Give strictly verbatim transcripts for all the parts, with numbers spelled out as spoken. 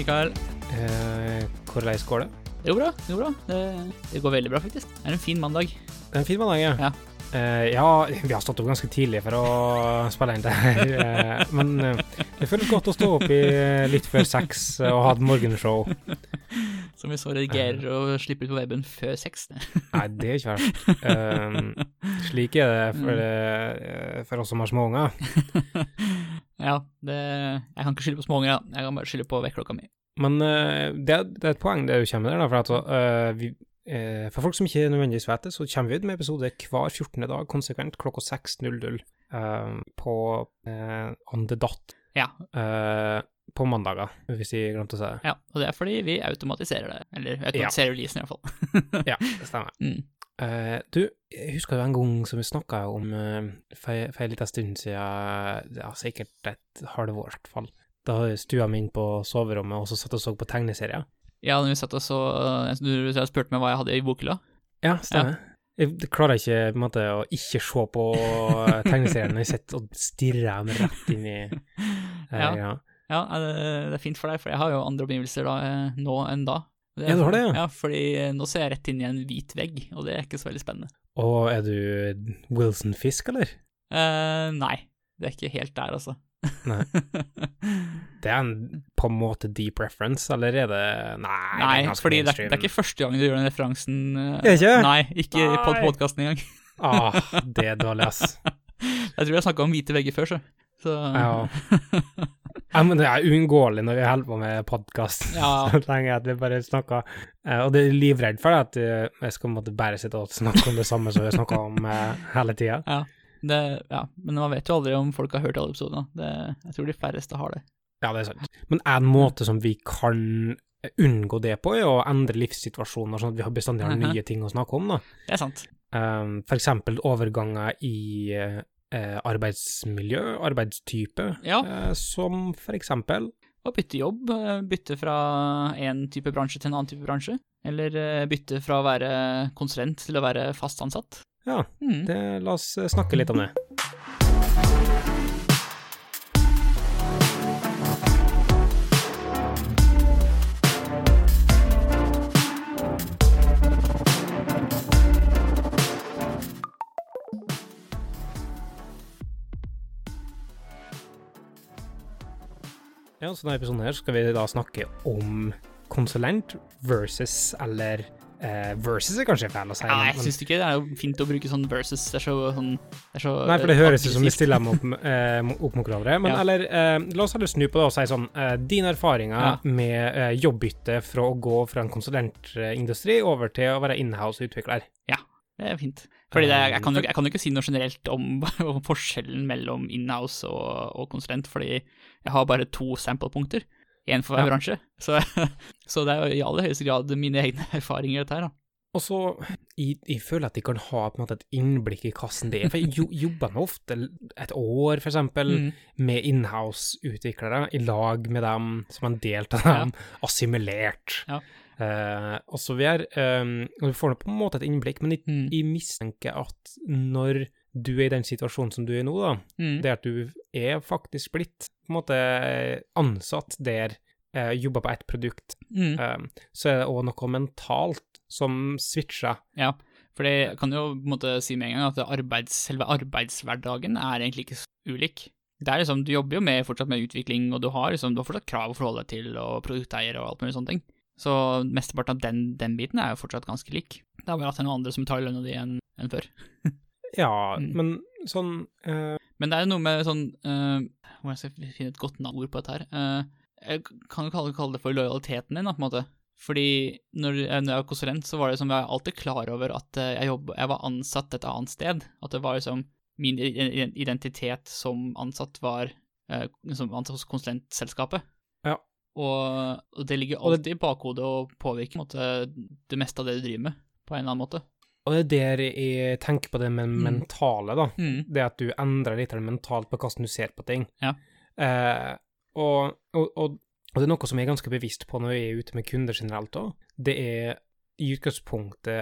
Mikael. Eh, hvordan går det? Det går bra, det går bra. Det, det går veldig bra, faktisk. Det er en fin mandag. Det er en fin mandag, ja. Ja. Eh, ja, vi har stått opp ganske tidlig for å spille inn det her. Eh, men eh, det føles godt å stå opp i litt før seks og ha et morgenshow. Som vi så redigerer og slipper ut på webben før seks. Nei, det er ikke verst. Eh, slik er det for, eh, for oss som har små unger. Ja, det, jeg kan ikke skylde på små unger, da. Jeg kan bare skylde på vekklokka mi. Men uh, det, er, det er et poeng det du kommer der, da, for at uh, vi, uh, for folk som ikke nødvendigvis vet det, så kommer vi ut med episode hver fjortende dag, konsekvent klokka seks null null uh, på uh, On The Dot. Ja. Uh, på mandager, hvis jeg glemte å si det. Ja, og det er fordi vi automatiserer det, eller automatiserer ja. Releasen i hvert fall. Ja, det stemmer. Mm. Uh, du, jeg husker jo en gang som vi snakket om, uh, for, for en liten stund siden, ja, sikkert et halvår i hvert fall, da stua meg inn på soverommet, og så satt og så på tegneserier. Ja, når vi satt og så, du har spurt meg hva jeg hadde i bokhylla. Ja, stemmer. Ja. Jeg klarer ikke på en måte, å ikke se på tegneseriene når jeg sitter og stirrer dem rett inn i... Eh, ja, ja. ja det, det er fint for deg, for jeg har jo andre omgivelser da, nå enn da. Ja, du har det, ja. Ja, fordi nå ser jeg rett inn i en hvit vegg, og det er ikke så veldig spennende. Og er du Wilson Fisk, eller? Uh, nei, det er ikke helt der, altså. Nei. Det er en på en måte deep reference, eller er det... Nei, nei det er fordi det er, det er ikke første gang du gjør den referansen. Uh, er det ikke? Nei, ikke nei. på podcasten engang. Ah, det er dårlig, ass. Jeg tror jeg snakket om hvite vegger før, så. så. Ja. Ja, men det er uunngåelig når vi holder på med podcast. Ja. Så lenge at vi bare snakker, uh, og det er livredd for det at uh, jeg skal måtte bare sitte og snakke om det samme som vi snakker om uh, hele tiden. Ja. Det, ja, men man vet jo aldri om folk har hørt alle episodene. Det, jeg tror de færreste har det. Ja, det er sant. Men en måte som vi kan unngå det på er å endre livssituasjoner, sånn at vi har bestandig har nye ting å snakke om, da. Det er sant. Um, for eksempel overganger i uh, arbeidsmiljø, arbeidstype, ja. uh, som for eksempel... Å bytte jobb, bytte fra en type bransje til en annen type bransje, eller bytte fra å være konsulent til å være fast ansatt. Ja, mm. det, la oss snakke litt om det. Ja, så denne episoden her skal vi da snakke om konsulent versus, eller eh, versus er kanskje feil å si. Ja, jeg synes ikke det er jo fint å bruke sånn versus, det er så sånn... Det er så, nei, for det høres ut som vi stiller dem opp, eh, opp mot hverandre, men ja. eller, eh, la oss heller snu på det og si sånn, eh, dine erfaringer ja. med eh, jobbbytte fra å gå fra en konsulentindustri over til å være in-house-utvikler. Ja, det er fint. Fordi det, jeg, kan jo, jeg kan jo ikke si noe generelt om, om forskjellen mellom in-house og, og konsulent, fordi jeg har bare to sample-punkter, en for hver ja. bransje. Så, så det er jo i aller høyeste grad mine egne erfaringer dette her da. Og så, jeg, jeg føler at jeg kan ha på en måte et innblikk i kassen det er, for jeg jo, jobber med ofte et år, for eksempel, mm. med in-house-utviklere, i lag med dem, som en del av dem, ja. assimilert. Ja. Uh, og så vi er, um, og vi får på en måte et innblikk, men jeg, mm. jeg mistenker at når du er i den situasjonen som du er nå da, mm. det at du er faktisk blitt på en måte ansatt der, uh, jobber på et produkt, mm. um, så er det også noe mentalt som switcher. Ja, for det kan jo på en måte si med en gang at arbeids, selve arbeidshverdagen er egentlig ikke ulik. Det er liksom, du jobber jo med, fortsatt med utvikling, og du har, liksom, du har fortsatt krav å forholde deg til, og produkteier og alt mulig sånne ting. Så mesteparten av den, den biten er jo fortsatt ganske lik. Det er bare at det er noen andre som tar lønna di enn, enn før. Ja, mm. men sånn... Uh... Men det er jo noe med sånn... Uh, hvordan skal jeg finne et godt ord på dette her? Uh, jeg kan jo kalle, kalle det for lojaliteten din, da, på en måte. Fordi når jeg var konsulent, så var det som jeg alltid klar over at jeg, jobb, jeg var ansatt et annet sted. At det var liksom min identitet som ansatt var uh, som ansatt hos konsulentselskapet. Ja. Og, og det ligger alltid i bakhodet og påvirker måte, det meste av det du driver med, på en eller annen måte. Og det er der jeg tenker på det med mm. mentale, da. Mm. Det at du endrer litt mentalt på hvordan du ser på ting. Ja. Eh, og, og, og, og det er noe som jeg er ganske bevisst på når jeg er ute med kunder generelt også. Det er i utgangspunktet at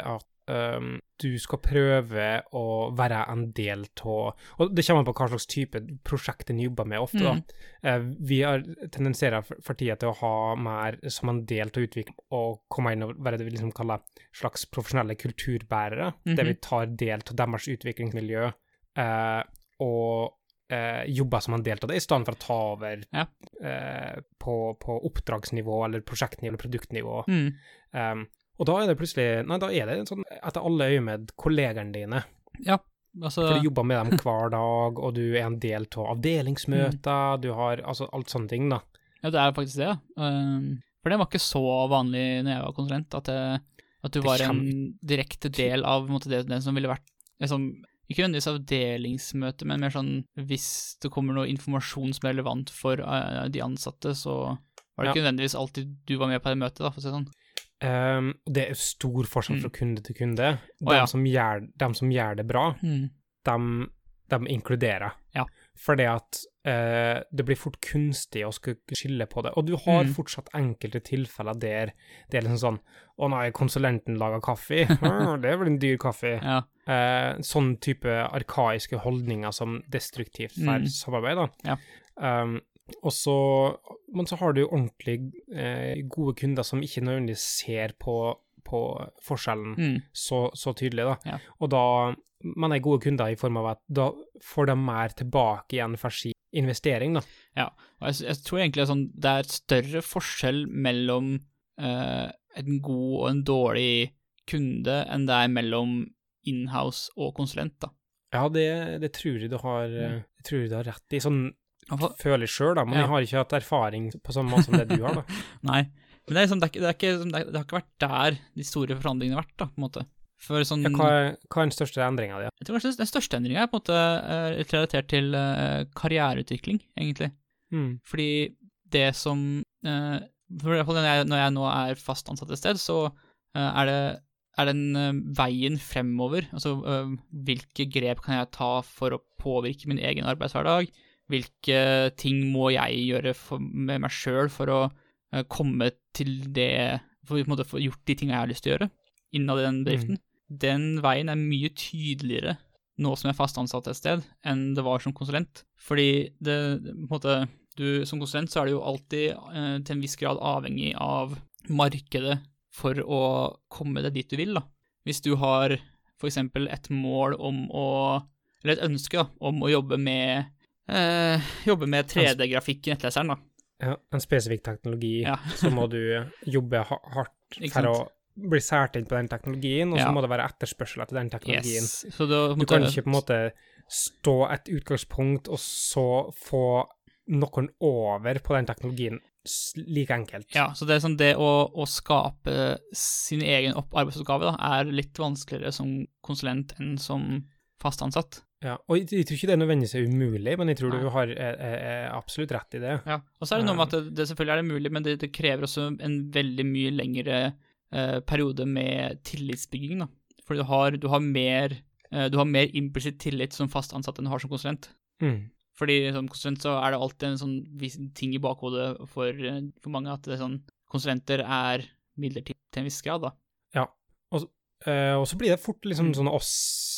um, du skal prøve å være en del av, og det kommer på hva slags type prosjekt en jobber med ofte da. Mm. Uh, vi har tendenserer for, for tida til å ha mer som en del til å utvikle og komme inn og være det vi liksom kaller slags profesjonelle kulturbærere, mm-hmm. der vi tar del til deres utviklingsmiljø uh, og uh, jobber som en del av det, i stedet for å ta over ja. uh, på, på oppdragsnivå eller prosjektnivå eller produktnivå. Mm. Um, Og da er det plutselig, nei, da er det sånn etter alle øye med kollegerne dine. Ja, altså... For du jobber med dem hver dag, og du er en del av avdelingsmøter, mm. du har, altså, alt sånne ting, da. Ja, det er faktisk det, ja. Um, for det var ikke så vanlig når jeg var konsulent, at, det, at du var en direkte del av måte, det, den som ville vært, liksom, ikke nødvendigvis avdelingsmøte, men mer sånn, hvis det kommer noe informasjon som er relevant for uh, de ansatte, så var det ja. Ikke nødvendigvis alltid du var med på det møtet, da, for å si sånn. Um, det er stor forskjell fra mm. kunde til kunde. De, oh, ja. som, gjør, de som gjør det bra, mm. de, de inkluderer. Ja. For det at uh, det blir fort kunstig å skulle skille på det. Og du har mm. fortsatt enkelte tilfeller der det er liksom sånn, å nei, konsulenten lager kaffe, oh, det er vel en dyr kaffe. Ja. Uh, sånn type arkaiske holdninger som destruktivt for mm. samarbeid da. Ja. Um, Og så, men så har du jo ordentlig eh, gode kunder som ikke nødvendigvis ser på, på forskjellen mm. så, så tydelig da. Ja. Og da, man er gode kunder i form av at da får de mer tilbake igjen for sin investering da. Ja, og jeg, jeg tror egentlig sånn, det er et større forskjell mellom eh, en god og en dårlig kunde enn det er mellom in-house og konsulent da. Ja, det, det tror jeg du har, mm. jeg tror jeg du har rett i, sånn føler selv da, men ja. Jeg har ikke hatt erfaring på samme måte som det du har da. Nei, men det er, liksom, det, er ikke, det, er ikke, det, er, det har ikke vært der de store forandringene har vært da, på en måte. For sånn, ja, hva, er, hva er den største endringen av det? Jeg tror kanskje den største endringen er på en måte uh, relatert til uh, karriereutvikling, egentlig. Mm. Fordi det som, uh, for eksempel når jeg, når jeg nå er fast ansatt et sted, så uh, er det er den uh, veien fremover, altså uh, hvilke grep kan jeg ta for å påvirke min egen arbeidshverdag, hvilke ting må jeg gjøre for, med meg selv for å uh, komme til det, for å på en måte få gjort de tingene jeg har lyst til å gjøre innad i den bedriften. Mm. Den veien er mye tydeligere nå som jeg er fast ansatt et sted enn det var som konsulent. Fordi det, på en måte, du, som konsulent så er du jo alltid uh, til en viss grad avhengig av markedet for å komme deg dit du vil da. Hvis du har for eksempel et mål om å, eller et ønske da, om å jobbe med Uh, jobbe med tre D-grafikk i nettleseren da. Ja, en spesifikk teknologi, ja. Så må du jobbe hardt for å bli sært inn på den teknologien, og ja. Så må det være etterspørsel etter den teknologien. Yes. Så da, du kan ikke på en måte stå et utgangspunkt, og så få noen over på den teknologien like enkelt. Ja, så det er sånn det å, å skape sin egen arbeidsoppgave da, er litt vanskeligere som konsulent enn som fast ansatt. Ja, og jeg, jeg tror ikke det nødvendigvis er umulig, men jeg tror Nei. Du har er, er absolutt rett i det. Ja, og så er det noe med at det, det selvfølgelig er det mulig, men det, det krever også en veldig mye lengre eh, periode med tillitsbygging da. For du har, du har mer, eh, du har mer implisitt tillit som fast ansatt enn du har som konsulent. Mm. Fordi som konsulent så er det alltid en sånn ting i bakhodet for, for mange at det er sånn, konsulenter er midlertidig til en viss grad da. Ja, og Uh, og så blir det fort liksom mm. sånn oss,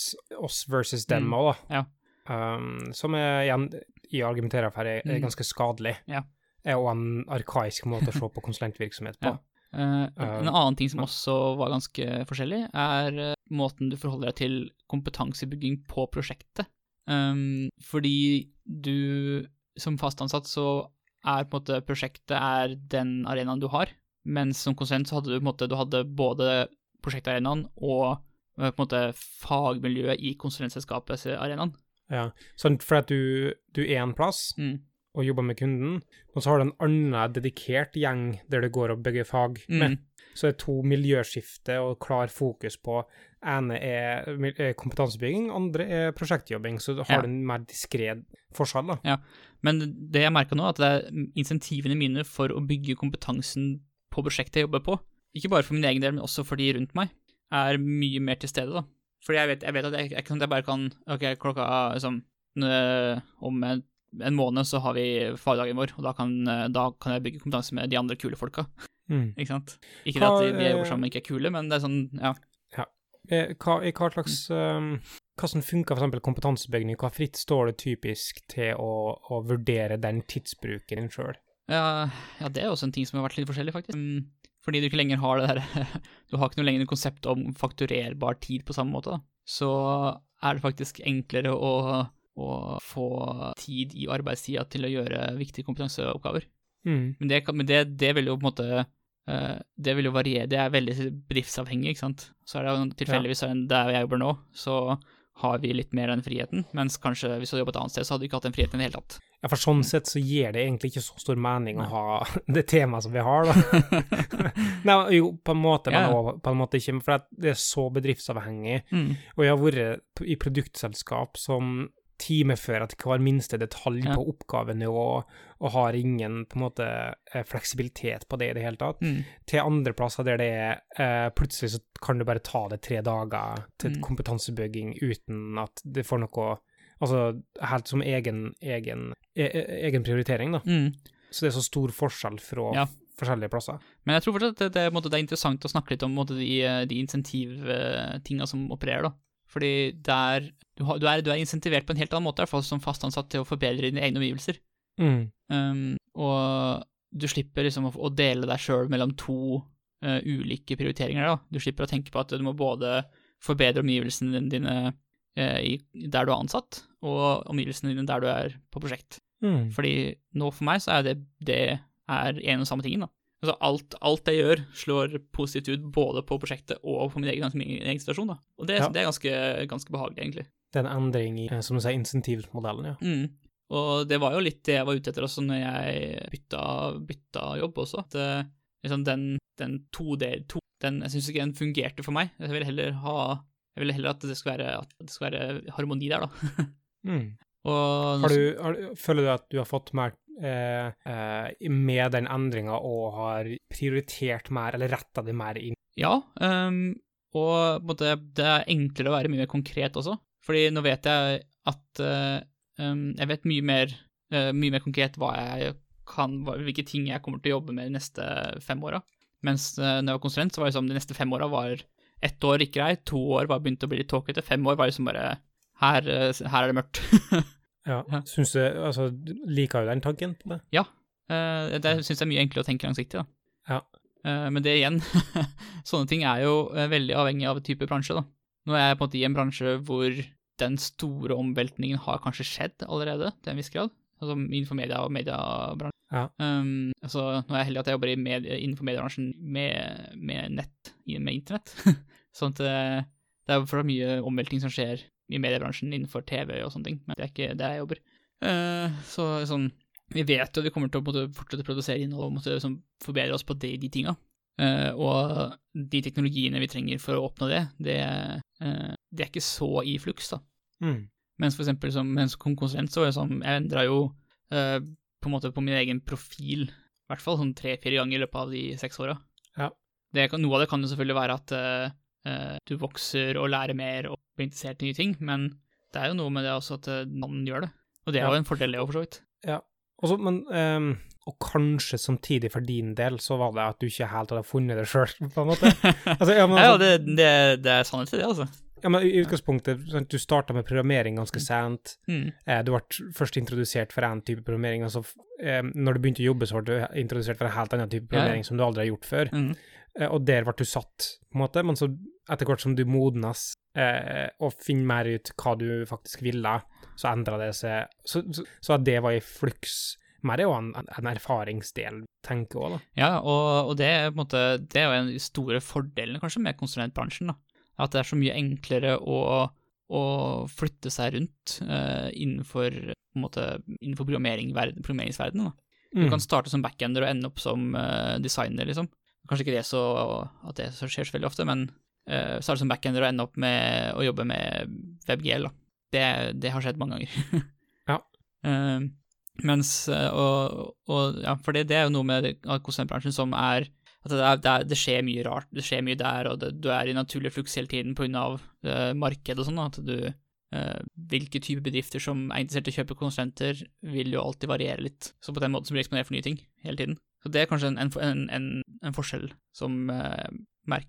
oss versus dem også, da. Ja. Um, som er, igjen, jeg argumenterer for er, er ganske skadelig. Ja. Er jo en arkaisk måte å se på konsulentvirksomhet på. Ja. Uh, en annen ting som også var ganske forskjellig, er uh, måten du forholder deg til kompetansebygging på prosjektet. Um, fordi du, som fastansatt, så er på en måte prosjektet er den arenaen du har, mens som konsulent så hadde du på en måte, du hadde både prosjektarenaen og på en måte fagmiljøet i konsulentselskapets arenaen. Ja, sånn for at du, du er en plass mm. og jobber med kunden, og så har du en annen dedikert gjeng der det går og bygger fag med. Mm. Så det er to miljøskifte og klar fokus på, ene er, er kompetansebygging, andre er prosjektjobbing, så du har ja. En mer diskret forskjell da. Ja, men det jeg merker nå er at det er insentivene mine for å bygge kompetansen på prosjektet jeg jobber på, ikke bare for min egen del, men også for de rundt meg, er mye mer til stede da. Fordi jeg vet, jeg vet at jeg, jeg, jeg bare kan, ok, klokka liksom, om en, en måned så har vi fagdagen vår, og da kan, da kan jeg bygge kompetanse med de andre kule folka. Mm. Ikke sant? Ikke det at vi jobber sammen ikke er kule, men det er sånn, ja. Ja, Eh, hva, i hva slags um, hva som funker for eksempel kompetansebygging, hva fritt står det typisk til å, å vurdere den tidsbruken din selv? Ja, ja, det er også en ting som har vært litt forskjellig, faktisk. Um, fordi du ikke lenger har det der, du har ikke noe lenger konsept om fakturerbar tid på samme måte, da. Så er det faktisk enklere å, å få tid i arbeidstida til å gjøre viktige kompetanseoppgaver. Mm. Men, det, men det, det vil jo på en måte, uh, det vil jo variere, det er veldig bedriftsavhengig, ikke sant? Så er det jo tilfeldigvis ja. Der jeg jobber nå, så har vi litt mer den friheten, mens kanskje hvis du hadde jobbet et annet sted, så hadde du ikke hatt den friheten i det hele tatt. Ja, for sånn sett så gir det egentlig ikke så stor mening å ha det temaet som vi har, da. Nei, jo, på en måte, men ja. Også, på en måte ikke, for det er så bedriftsavhengig. Mm. Og jeg har vært i produktselskap som timefører til hver minste detalj ja. På oppgavenivå, og har ingen, på en måte, fleksibilitet på det i det hele tatt. Mm. Til andre plasser der det er, eh, plutselig så kan du bare ta det tre dager til mm. kompetansebygging uten at det får noe, altså helt som egen, egen, e egen prioritering da. Mm. Så det er så stor forskjell fra ja. Forskjellige plasser. Men jeg tror fortsatt at det, det, det er interessant å snakke litt om måte, de, de insentivtingene som opererer da. Fordi der, du, har, du, er, du er insentivert på en helt annen måte, i hvert fall som fast ansatt til å forbedre dine egne omgivelser. Mm. Um, og du slipper liksom å, å dele deg selv mellom to uh, ulike prioriteringer da. Du slipper å tenke på at du må både forbedre omgivelsene dine uh, i, der du er ansatt, og omgivelsene dine der du er på prosjekt. Mm. Fordi nå for meg så er det, det er en og samme tingen da. Altså alt, alt jeg gjør slår positivt ut både på prosjektet og på min egen, min egen situasjon da. Og det, ja. Det er ganske, ganske behagelig egentlig. Det er en endring i, som du sier, insentivmodellen, ja. Mm. Og det var jo litt det jeg var ute etter også når jeg bytta, bytta jobb også. At liksom den, den to del, to, den, jeg synes ikke den fungerte for meg. Jeg ville heller ha, jeg ville heller at det skal være, at det skal være harmoni der da. mm. Og, har du, har, føler du at du har fått mer eh, eh, med den endringen og har prioritert mer, eller rettet det mer inn? Ja, um, og måte, det er enklere å være mye mer konkret også. Fordi nå vet jeg at uh, um, jeg vet mye mer, uh, mye mer konkret hva jeg kan, hva, hvilke ting jeg kommer til å jobbe med de neste fem åra. Mens uh, når jeg var konsulent, så var det liksom, de neste fem åra var ett år ikke greit, to år var begynt å bli litt tåkete, fem år var liksom bare her, uh, her er det mørkt. Ja, synes du, altså, liker du den tanken på det? Ja, uh, det synes jeg er mye enklere å tenke langsiktig da. Ja. Uh, men det igjen, sånne ting er jo uh, veldig avhengig av type bransje da. Nå er jeg på en måte i en bransje hvor den store omveltningen har kanskje skjedd allerede, til en viss grad. Altså innenfor media og mediebransjen. Ja. Um, altså, nå er jeg heldig at jeg jobber i medie, innenfor mediebransjen med, med nett, med internett. Sånn at uh, det er for mye omveltning som skjer i mediebransjen innenfor T V og sånne ting, men det er ikke det jeg jobber. Uh, så sånn, vi vet jo at vi kommer til å måtte, fortsette å produsere innhold og måtte liksom, forbedre oss på de, de tingene. Uh, og de teknologiene vi trenger for å oppnå det, det, uh, det er ikke så i flux da. Mm. Mens for eksempel som, mens som konsulent så var det sånn, jeg endret jo uh, på en måte på min egen profil, i hvert fall sånn tre-fire ganger i løpet av de seks årene. Ja. Det, noe av det kan jo selvfølgelig være at uh, uh, du vokser og lærer mer og blir interessert i nye ting, men det er jo noe med det også at noen gjør det. Og det er ja. Jo en fordel det også, for så vidt. Ja, også, men, um, og kanskje samtidig for din del så var det at du ikke helt hadde funnet det selv, på en måte. Altså, ja, men, altså, ja, det, det, det er sannhet til det, altså. Ja, men i utgangspunktet, du startet med programmering ganske sent. Mm. Eh, du ble først introdusert for en type programmering, altså eh, når du begynte å jobbe så ble du introdusert for en helt annen type programmering ja. Som du aldri har gjort før. Mm. Eh, og der ble du satt, på en måte, men så etter hvert som du modnes eh, og finner mer ut hva du faktisk ville, så endret det seg. Så, så, så at det var i flux, mer er jo en, en erfaringsdel, tenker jeg også, da. Ja, og, og det, er, på en måte, det er jo en store fordelene kanskje med konsulentbransjen, da. At det er så mye enklere å, å flytte seg rundt uh, innenfor, på en måte, innenfor programmeringsverdenen. Mm. Du kan starte som backender og ende opp som uh, designer, liksom. Kanskje ikke det så, at det så skjer så veldig ofte, men uh, starte som backender og ende opp med å jobbe med WebGL, da. Det, det har skjedd mange ganger. Ja. Uh, mens, uh, og, og, ja, for det, det er jo noe med konsulentbransjen som er at det, er, det, er, det skjer mye rart, det skjer mye der, og det, du er i naturlig flux hele tiden på grunn av uh, marked og sånn, at du, uh, hvilke typer bedrifter som er interessert i å kjøpe konsulenter, vil jo alltid variere litt, så på den måten så blir det eksponert for nye ting hele tiden. Så det er kanskje en, en, en, en forskjell som uh, merker.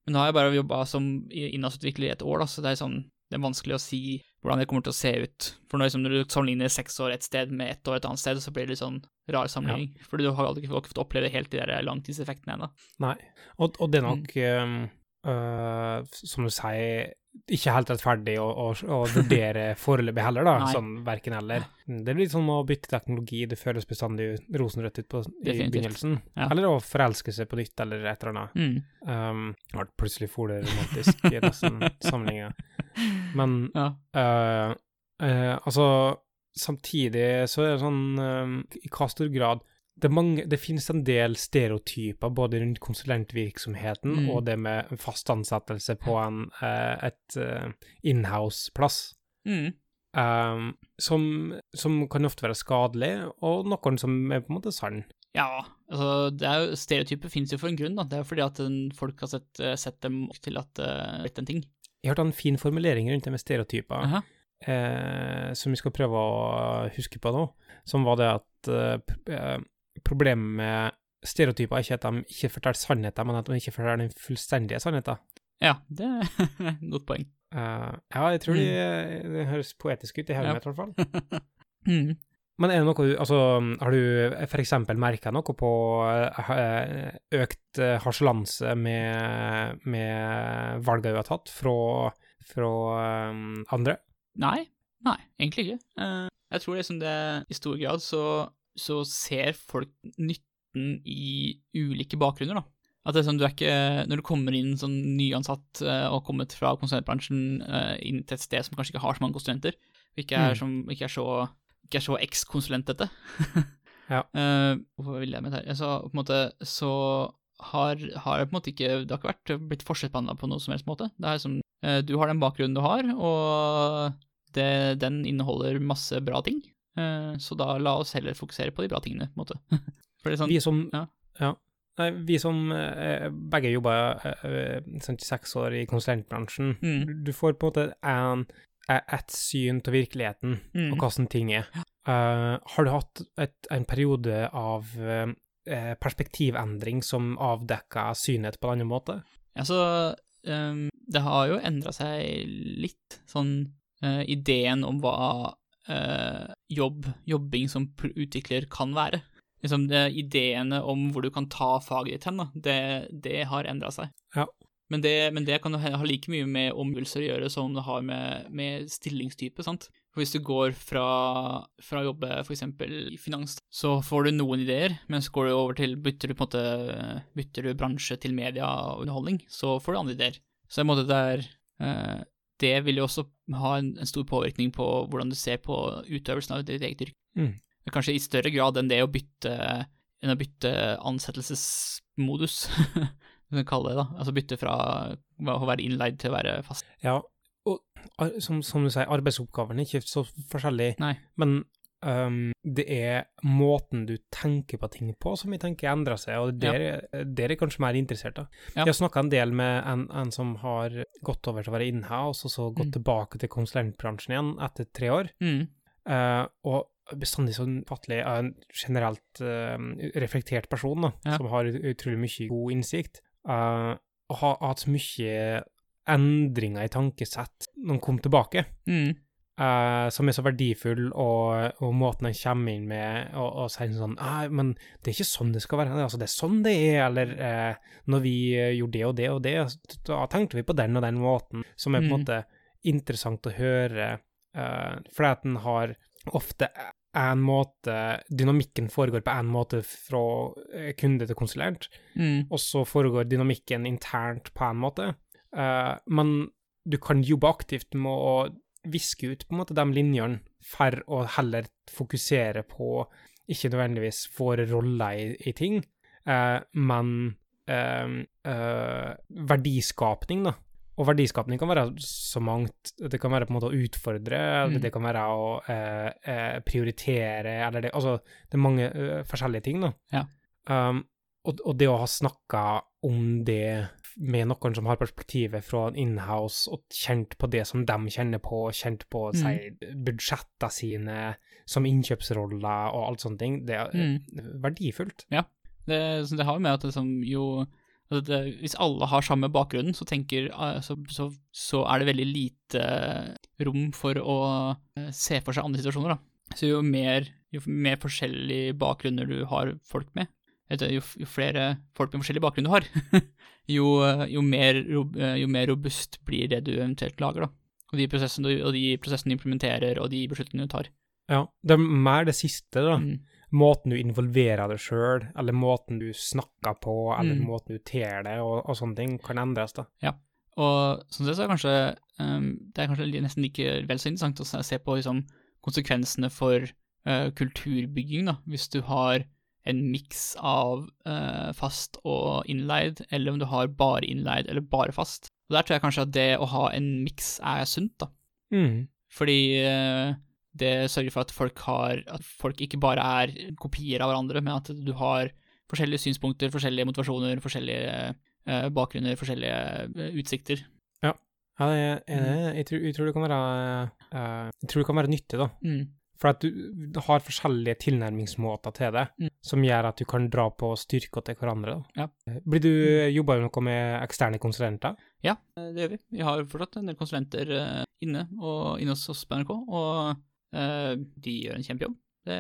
Men nå har jeg bare jobbet som innholdsutvikler i et år, da, så det er sånn, det er vanskelig å si hvordan det kommer til å se ut. For når, liksom, når du sammenligner seks år et sted med ett år et annet sted, så blir det litt sånn rar sammenligning. Ja. For du har aldri fått oppleve helt de der langtidseffektene ennå. Nei, og, og det er nok, mm. uh, som du sier, ikke helt rettferdig å, å, å vurdere foreløpig heller, da, sånn verken eller. Det blir litt sånn å bytte teknologi, det føles bestandig rosenrødt ut på, i Definitivt. Begynnelsen. Ja. Eller å forelske seg på nytt, eller et eller annet. Mm. Um, det ble plutselig for det romantisk i nesten sammenlignet. Men, ja. uh, uh, altså, samtidig så er det sånn, um, i hva stor grad, det, mange, det finnes en del stereotyper både rundt konsulentvirksomheten mm. og det med fast ansettelse på en, uh, et uh, in-house-plass, mm. um, som, som kan ofte være skadelig, og noen som er på en måte sann. Ja, altså, det er jo, stereotyper finnes jo for en grunn, da. Det er jo fordi at en, folk har sett, sett dem til at det uh, er en ting. Jeg har hørt en fin formulering rundt det med stereotyper, uh-huh. eh, som vi skal prøve å huske på nå, som var det at uh, problemet med stereotyper er ikke at de ikke forteller sannheten, men at de ikke forteller den fullstendige sannheten. Ja, det er et godt poeng. Uh, ja, jeg tror mm. det, det høres poetisk ut i hodet mitt, i hvert fall. mm. Men er det noe, altså, har du for eksempel merket noe på økt harselanse med, med valget du har tatt fra, fra um, andre? Nei, nei, egentlig ikke. Uh, jeg tror liksom det i stor grad så så ser folk nytten i ulike bakgrunner, da. At det er sånn, du er ikke, når du kommer inn som nyansatt uh, og kommet fra konsulentbransjen uh, inn til et sted som kanskje ikke har så mange konsulenter, og ikke er, mm. som, ikke er så, ikke er så eks-konsulent dette. ja. Uh, hvorfor vil jeg med det her? Så på en måte, så har, har det på en måte ikke, det har ikke vært blitt forskjellsbehandlet på noe som helst måte. Det er som, uh, du har den bakgrunnen du har, og det, den inneholder masse bra ting. Så da la oss heller fokusere på de bra tingene, på en måte. For det er sånn, vi som, ja. ja. Nei, vi som eh, begge jobber eh, seks år i konsulentbransjen, mm. du får på en måte en, et syn til virkeligheten mm. og hvordan ting er. Ja. Uh, har du hatt et, en periode av uh, perspektivendring som avdekker synet på en annen måte? Ja, så um, det har jo endret seg litt, sånn uh, ideen om hva Uh, jobb, jobbing som utvikler kan være. Liksom det, ideene om hvor du kan ta faget ditt hen, da, det, det har endret seg. Ja. Men det, men det kan ha like mye med omgivelser å gjøre som det har med, med stillingstype, sant? For hvis du går fra, fra å jobbe for eksempel i finans, så får du noen ideer, men så går du over til, bytter du på en måte, bytter du bransje til media og underholdning, så får du andre ideer. Så en måte det er uh, det vil jo også ha en, en stor påvirkning på hvordan du ser på utøvelsen av ditt eget yrke. Mm. Kanskje i større grad enn det å bytte, enn å bytte ansettelsesmodus, du kan kalle det da. Altså bytte fra å være innleid til å være fast. Ja, og som, som du sier, arbeidsoppgavene er ikke så forskjellig, Nei. men um, det er måten du tenker på ting på som vi tenker endrer seg, og dere, ja. dere er kanskje mer interessert da. Ja. Jeg har snakket en del med en, en som har gått over til å være in-house, og så gått mm. tilbake til konsulentbransjen igjen etter tre år, mm. uh, og bestandig sånn fattelig er en generelt uh, reflektert person da, ja. som har utrolig mye god innsikt, uh, og har hatt mye endringer i tankesett når han kom tilbake, mm. uh, som er så verdifull, og, og måten han kommer inn med, og, og sier sånn, men det er ikke sånn det skal være, altså det er sånn det er, eller uh, når vi gjorde det og det og det, da tenkte vi på den og den måten, som er på en mm. måte interessant å høre, uh, for at den har ofte en måte, dynamikken foregår på en måte fra kunde til konsulent, mm. og så foregår dynamikken internt på en måte, Uh, men du kan jobbe aktivt med å viske ut på en måte de linjene for å heller fokusere på ikke nødvendigvis våre roller i, i ting, uh, men uh, uh, verdiskapning da. Og verdiskapning kan være så mangt, det kan være på en måte å utfordre, mm. det kan være å uh, uh, prioritere, eller det, altså det er mange uh, forskjellige ting da. Ja. Um, og, og det å ha snakket om det med noen som har perspektivet fra en in-house, og kjent på det som de kjenner på, kjent på mm. si, budsjetter sine, som innkjøpsroller og alt sånne ting, det er mm. verdifullt. Ja, det, det har med at det som jo, Altså det, hvis alle har samme bakgrunnen, så tenker så, så, så er det veldig lite rom for å se for seg andre situasjoner, da. Så jo mer, jo mer forskjellige bakgrunner du har folk med, jo, jo flere folk med forskjellige bakgrunner du har, jo, jo, mer, jo mer robust blir det du eventuelt lager, da. Og de prosessene du, og de prosessene du implementerer, og de beslutningene du tar. Ja, det er mer det siste, da. Mm. Måten du involverer deg selv, eller måten du snakker på, eller Mm. måten du ter det, og, og sånne ting, kan endres, da. Ja, og sånn sett så er kanskje, um, det er kanskje nesten like vel så interessant å se på liksom, konsekvensene for uh, kulturbygging, da, hvis du har en mix av uh, fast og innleid, eller om du har bare innleid eller bare fast. Og der tror jeg kanskje at det å ha en mix er sunt, da. Mm. Fordi uh, det sørger for at folk har, at folk ikke bare er kopier av hverandre, men at du har forskjellige synspunkter, forskjellige motivasjoner, forskjellige uh, bakgrunner, forskjellige uh, utsikter. Ja, ja det, jeg, jeg, jeg, tror, jeg tror det kan være, uh, jeg tror det kan være nyttig, da. Mm. For at du har forskjellige tilnærmingsmåter til det, Mm. som gjør at du kan dra på styrker til hverandre. Da. Ja. Blir du jobber du noe med eksterne konsulenter? Ja, det gjør vi. Vi har fortsatt en del konsulenter uh, inne, og inne hos oss på N R K, og uh, de gjør en kjempejobb. Det...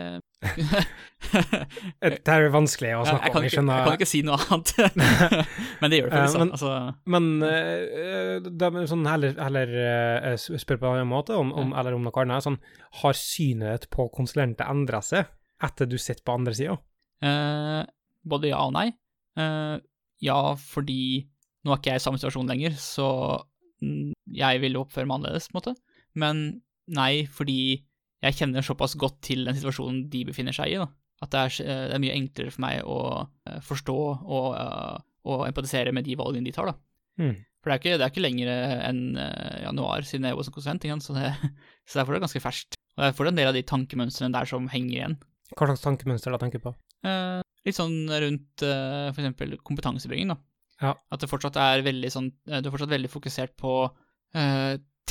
Det er vanskelig å snakke jeg, jeg om, jeg skjønner. Jeg kan ikke si noe annet, men det gjør det faktisk. men, Altså. Men uh, da er sånn heller, heller uh, spør på en annen måte, om, om, eller om noe annet, sånn, har synet ditt på konsulenter endret seg etter du sitter på andre siden? Uh, både ja og nei. Uh, ja, fordi nå er ikke jeg i samme situasjon lenger, så jeg vil oppføre meg annerledes, på en måte. Men nei, fordi jeg kjenner såpass godt til den situasjonen de befinner seg i, da. At det er, det er mye enklere for meg å uh, forstå og, uh, og empatisere med de valgene de tar, da. Mm. For det er ikke, det er ikke lenger enn uh, januar siden jeg var som konsulent, så det, så derfor er det ganske ferskt. Og det er for en del av de tankemønstrene der som henger igjen. Hva slags tankemønster da tenker du på? Uh, litt sånn rundt uh, for eksempel kompetansebygging, da. Ja. At det fortsatt er veldig sånn, uh, du er fortsatt veldig fokusert på uh,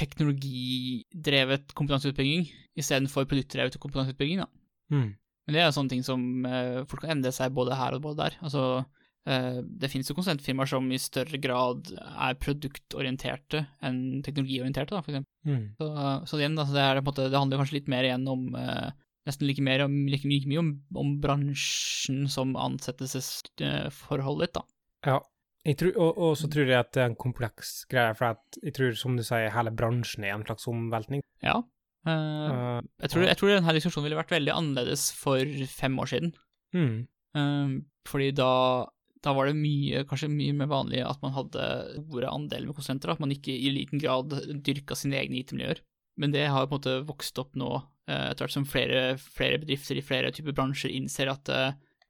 teknologidrevet kompetanseutbygging i stedet for produktdrevet kompetanseutbygging, da. Mm. Men det er sånne ting som uh, folk kan endre seg både her og både der. Altså, uh, det finnes jo konsulentfirmaer som i større grad er produktorienterte enn teknologiorienterte, da, for eksempel. Mm. Så, så igjen, da, så det, er, på en måte, det handler kanskje litt mer igjen om, uh, nesten like, mer om, like, like mye om, om bransjen som ansettelsesforholdet ditt, da. Ja. Jeg tror, og, og så tror jeg at det er en kompleks greie, for at jeg tror, som du sier, hele bransjen er en slags omveltning. Ja. Uh, uh, jeg, tror, jeg tror denne diskusjonen ville vært veldig annerledes for fem år siden. Mm. Uh, fordi da, da var det mye, kanskje mye mer vanlig at man hadde store andeler med konsulenter, at man ikke i liten grad dyrket sine egne I T-miljøer. Men det har på en måte vokst opp nå, uh, etter hvert som flere, flere bedrifter i flere typer bransjer innser at uh,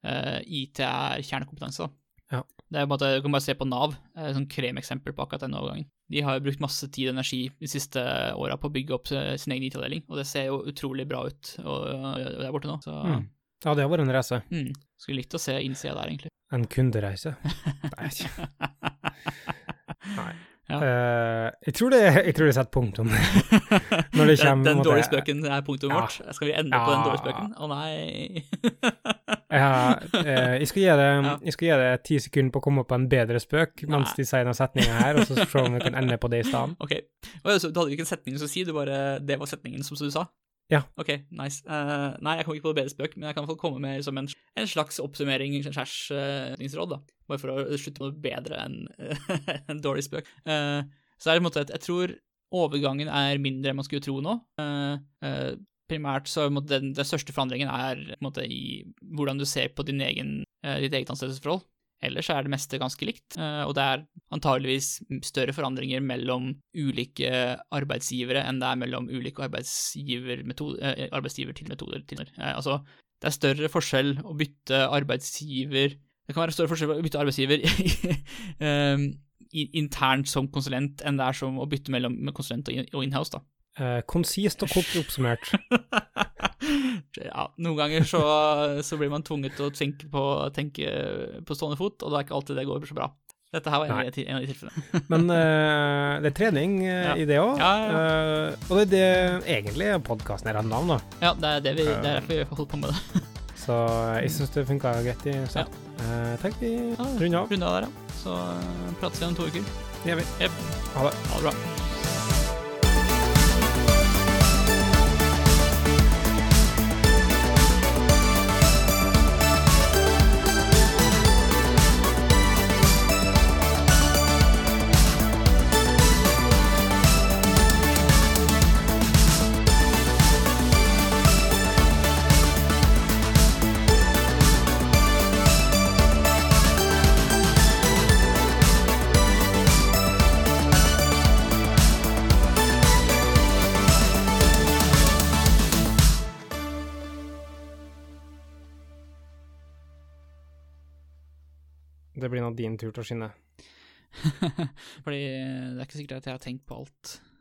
I T er kjernekompetanse, da. Ja. Det er på en måte, du kan bare se på Nav, et sånn kremeksempel på akkurat denne overgangen. De har jo brukt masse tid og energi de siste årene på å bygge opp sin egen I T-avdeling, og det ser jo utrolig bra ut og, og det er borte nå. Så, mm. Ja, det har vært en reise. Mm. Skulle likt å se innsida der, egentlig. En kundereise? Nei. Nei. Ja. Uh, jeg, tror det, jeg tror det setter punktum når det kommer. Den, den måte, dårlige spøken er punktum ja. vårt. Skal vi ende ja. på den dårlige spøken? Å nei. ja, uh, jeg, skal gi det, ja. jeg skal gi det ti sekunder på å komme på en bedre spøk mens nei. de sier noen setninger her, og så se om vi kan ende på det i stedet. Ok, så du hadde ikke en setning som sier, du bare, det var setningen som du sa? Ja. Ok, nice. Uh, nei, jeg kommer ikke på det bedre spøk, men jeg kan i hvert fall komme med som en, en slags oppsummering, en slags uh, da. Bare for å slutte med noe bedre enn uh, en dårlig spøk. Uh, så er det på en måte, jeg tror overgangen er mindre enn man skulle tro nå. Uh, uh, primært så måte, den, den største forandringen er på en måte, i hvordan du ser på din egen, uh, ditt eget ansettelsesforhold. Ellers er det meste ganske likt, og det er antageligvis større forandringer mellom ulike arbeidsgivere enn det er mellom ulike arbeidsgivermetode, arbeidsgiver til metoder. Til. Altså, det er større forskjell å bytte arbeidsgiver, det kan være større forskjell å bytte arbeidsgiver um, internt som konsulent enn det er som å bytte mellom konsulent og in-house, da. Uh, konsist og kort oppsummert. Ja, noen ganger så, så blir man tvunget til å tenke på, tenke på stående fot, og det er ikke alltid det går så bra. Dette her var en, av de, en av de tilfellene. Men uh, det er trening uh, ja. i det også, ja, ja, ja. Uh, og det er det egentlig podcasten er handler om da. Ja, det er, det vi, det er derfor vi har holdt på med det. Så jeg synes det funket greit i start. Ja. Jeg tenker vi Ja, runder av. Runde av der, ja. Så uh, prates vi om to uker. Det gjør vi. Jep. Ha det. Ha det bra. Det blir nå din tur til å skinne. Fordi det er ikke sikkert at jeg har tenkt på alt.